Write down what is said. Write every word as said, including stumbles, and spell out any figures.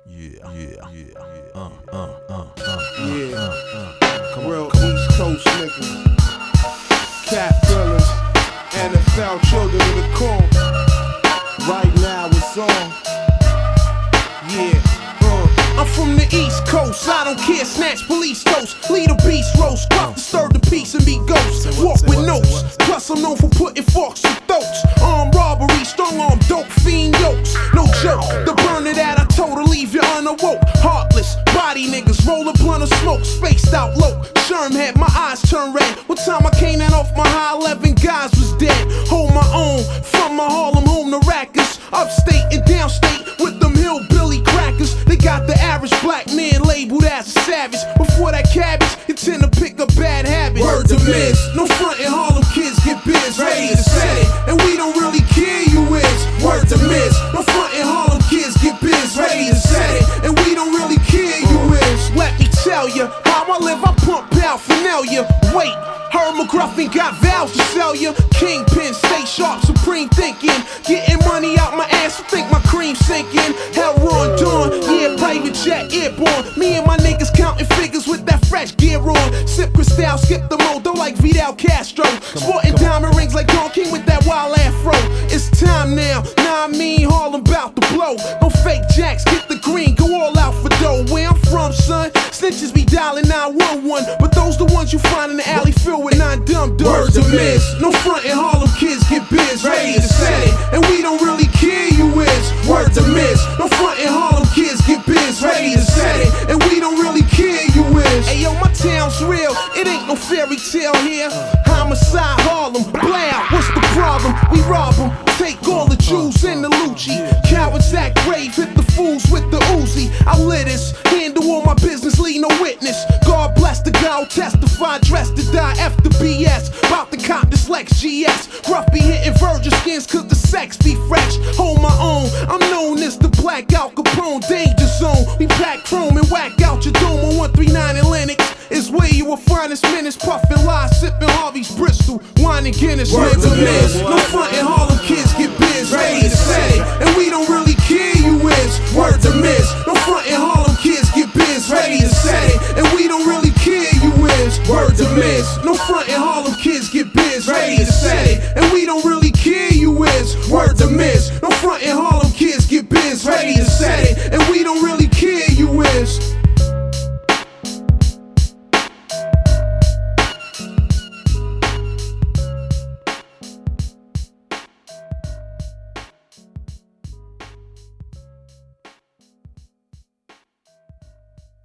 Yeah, yeah, yeah, uh, uh, uh, uh, Yeah, uh, uh, uh. Come real on, come on. East Coast niggas, cat thrillers, N F L children of the corn. Right now it's on. Yeah, uh. I'm from the East Coast, I don't care, snatch police ghosts, lead a beast roast, pop to stir the peace and be ghosts, walk with notes, plus I'm known for putting forks in throats, armed robbery, strong arm dope, fiend yokes, no joke, the burner that I told to leave you unawoke, heartless, body niggas, roll a blunt of smoke, spaced out low, Sherm had my eyes turned red, one time I came in off my high, eleven guys was dead, hold my own, from my Harlem home to Rikers, upstate and downstate, with them hillbilly crackers, they got the average black man labeled as a savage. Before that cabbage, you tend to pick up bad habits. Word to Miz, no front in Harlem kids get biz, ready to set it, and we don't really care you is. Word to Miz, no front in Harlem kids get biz, ready to set it, and we don't really care you is. Let me tell you, how I live, I pump paraphernalia. Wait, Herb McGruffin got vows to sell you. Kingpin, stay sharp, supreme thinking, getting money out my ass, I think my cream sinking. Hell, Ron Dawn, yeah, private jet airborne. Me and my niggas counting figures with that fresh gear on. Sip Cristal, skip the modo like Vidal Castro. Sporting diamond rings like Don King with that wild afro. It's time now, nah I mean Harlem bout to blow. No fake jacks, get the green, go all out for dough. Where I'm from, son, snitches be dialing nine one one, but those the ones you find in the alley filled with nine dumb dudes. Word to Miz, no front in Harlem kids get biz, ready to set it, and we don't really care you is. Word to Miz, no front in Harlem kids get biz, ready to set it, and we don't really care you is. Hey yo, my town's real, it ain't no fairy tale here. Homicide Harlem, blow, what's the problem? We rob them, take all the Jews and the Lucci. Cowards act brave, hit the fools with the Uzi. I lit this, handle all my business, leave no witness. God bless the guy who testify, dressed to die after B S. Bout to cop this Lex G S. Rough be hitting virgin skins cause the sex be fresh. Hold my own, I'm known as the Black Al Capone danger zone. We pack chrome and whack out your dome on one three nine in Lennox. It's where you will find us minutes, puffin' lies, sippin' Harvey's Bristol, wine and Guinness. Word to Miz, no front in Harlem kids get biz, ready to set it, and we don't